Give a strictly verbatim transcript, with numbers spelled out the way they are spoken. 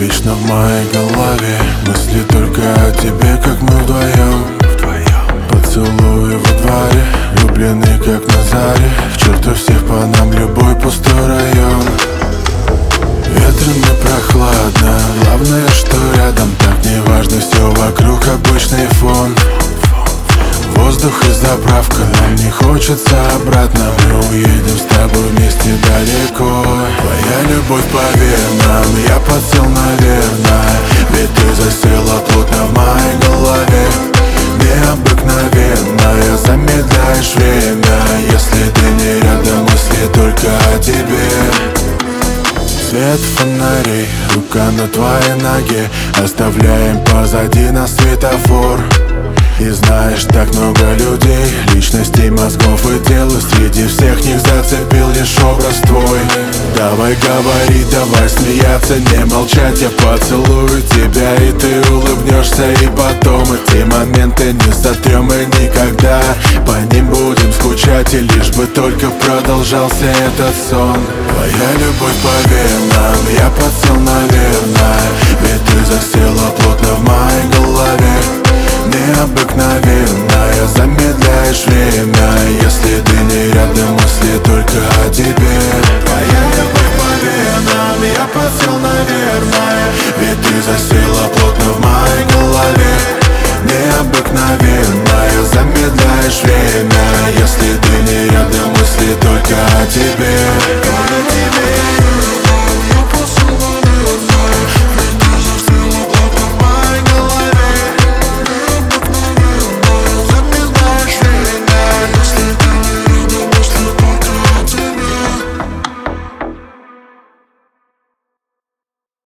Вечно в моей голове мысли только о тебе, как мы вдвоем. Поцелуи во дворе, влюблены как на заре. К черту всех по нам любой пустой район. Ветрено, прохладно, главное, что рядом. Так неважно, все вокруг обычный фон. Воздух и заправка, нам не хочется обратно. Мы уедем с тобой вместе далеко. Твоя любовь по венам, я подсел, наверное. Ведь ты засела плотно в моей голове. Необыкновенная, замедляешь время. Если ты не рядом, мысли только о тебе. Свет фонарей, рука на твоей ноге. Оставляем позади нас светофор. И знаешь, так много людей, личностей, мозгов и тел, и среди всех них зацепил лишь образ твой. Давай говори, давай смеяться, не молчать. Я поцелую тебя, и ты улыбнешься. И потом эти моменты не сотрем и никогда по ним будем скучать. И лишь бы только продолжался этот сон. Твоя любовь по венам, я подсел, наверное. Ведь ты засела плотно в моей голове. Необыкновенная, замедляешь время. Если ты не рядом, мысли только о тебе. Твоя любовь по венам, я подсел, наверное. Ведь ты засела плотно в моей голове. Необыкновенная, замедляешь время. Если ты не рядом, мысли только о тебе. О тебе.